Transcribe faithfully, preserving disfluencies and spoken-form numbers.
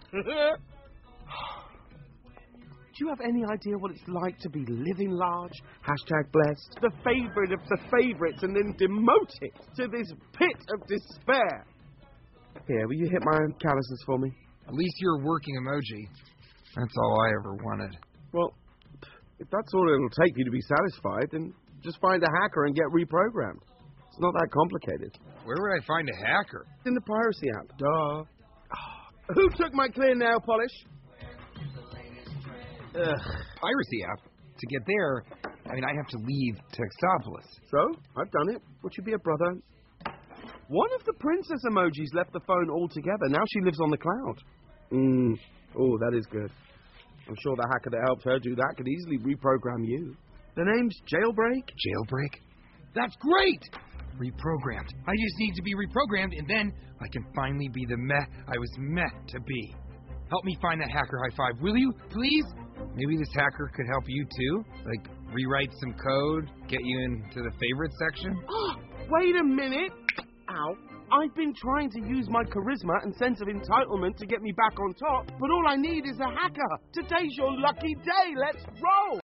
Do you have any idea what it's like to be living large, hashtag blessed, the favourite of the favourites, and then demoted to this pit of despair? Here, will you hit my calluses for me? At least you're a working emoji. That's all I ever wanted. Well, if that's all it'll take you to be satisfied, then just find a hacker and get reprogrammed. It's not that complicated. Where would I find a hacker? In the piracy app. Duh. Who took my clear nail polish? Ugh. Piracy app? To get there, I mean, I have to leave Textopolis. So, I've done it. Would you be a brother? One of the princess emojis left the phone altogether. Now she lives on the cloud. Mmm. Oh, that is good. I'm sure the hacker that helped her do that could easily reprogram you. The name's Jailbreak. Jailbreak? That's great! Reprogrammed. I just need to be reprogrammed, and then I can finally be the meh I was meant to be. Help me find that hacker high five, will you, please? Maybe this hacker could help you, too? Like, rewrite some code, get you into the favorite section? Wait a minute! Ow. I've been trying to use my charisma and sense of entitlement to get me back on top, but all I need is a hacker. Today's your lucky day. Let's roll!